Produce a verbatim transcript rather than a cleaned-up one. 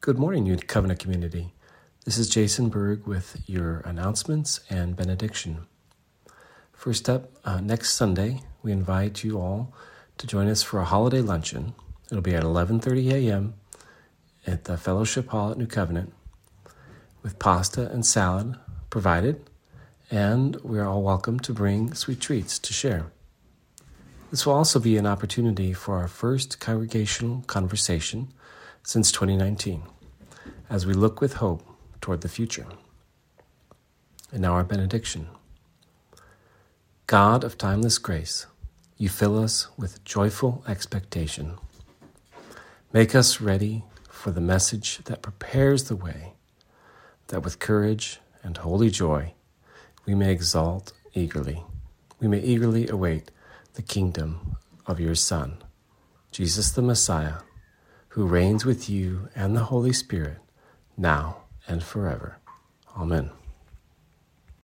Good morning, New Covenant community. This is Jason Berg with your announcements and benediction. First up, uh, next Sunday, we invite you all to join us for a holiday luncheon. It'll be at eleven thirty a.m. at the Fellowship Hall at New Covenant with pasta and salad provided, and we're all welcome to bring sweet treats to share. This will also be an opportunity for our first congregational conversation since twenty nineteen, as we look with hope toward the future. And now our benediction. God of timeless grace, you fill us with joyful expectation. Make us ready for the message that prepares the way, that with courage and holy joy we may exalt eagerly. We may eagerly await the kingdom of your Son, Jesus the Messiah, who reigns with you and the Holy Spirit, now and forever. Amen.